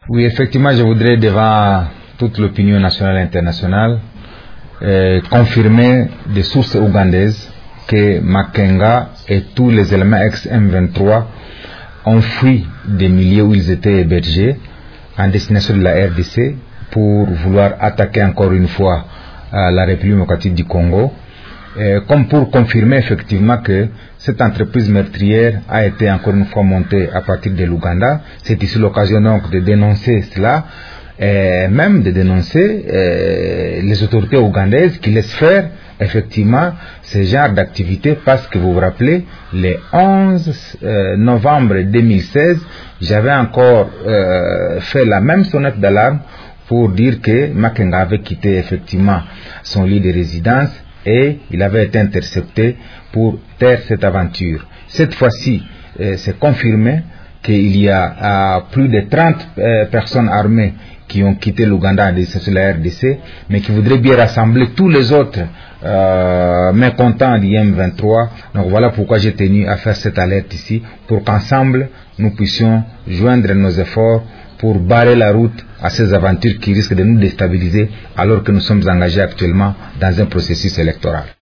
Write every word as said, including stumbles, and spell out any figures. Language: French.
Oui, effectivement, je voudrais devant toute l'opinion nationale et internationale euh, confirmer des sources ougandaises que Makenga et tous les éléments ex-M vingt-trois ont fui des milieux où ils étaient hébergés en destination de la R D C pour vouloir attaquer encore une fois euh, la République démocratique du Congo, euh, comme pour confirmer effectivement que cette entreprise meurtrière a été encore une fois montée à partir de l'Ouganda. C'est ici l'occasion donc de dénoncer cela, et même de dénoncer euh, les autorités ougandaises qui laissent faire effectivement ce genre d'activité, parce que vous vous rappelez, le onze novembre deux mille seize, j'avais encore euh, fait la même sonnette d'alarme pour dire que Makenga avait quitté effectivement son lieu de résidence et il avait été intercepté pour taire cette aventure. Cette fois-ci, euh, c'est confirmé qu'il y a euh, plus de trente euh, personnes armées qui ont quitté l'Ouganda sur la R D C, mais qui voudraient bien rassembler tous les autres euh, mécontents du M vingt-trois. Donc voilà pourquoi j'ai tenu à faire cette alerte ici, pour qu'ensemble nous puissions joindre nos efforts pour barrer la route à ces aventures qui risquent de nous déstabiliser alors que nous sommes engagés actuellement dans un processus électoral.